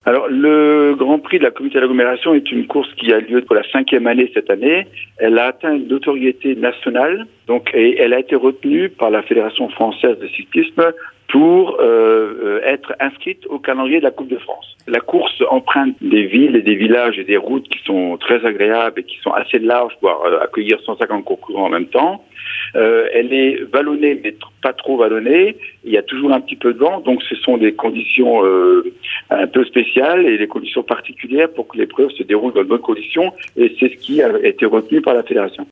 Alors, le Grand Prix de la communauté d'agglomération est une course qui a lieu pour la 5e année cette année. Elle a atteint une notoriété nationale, et elle a été retenue par la Fédération française de cyclisme pour être inscrite au calendrier de la Coupe de France. La course emprunte des villes et des villages et des routes qui sont très agréables et qui sont assez larges pour accueillir 150 concurrents en même temps. Elle est vallonnée, mais pas trop vallonnée. Il y a toujours un petit peu de vent, donc ce sont des conditions un peu spéciales et des conditions particulières pour que l'épreuve se déroule dans de bonnes conditions. Et c'est ce qui a été retenu par la fédération.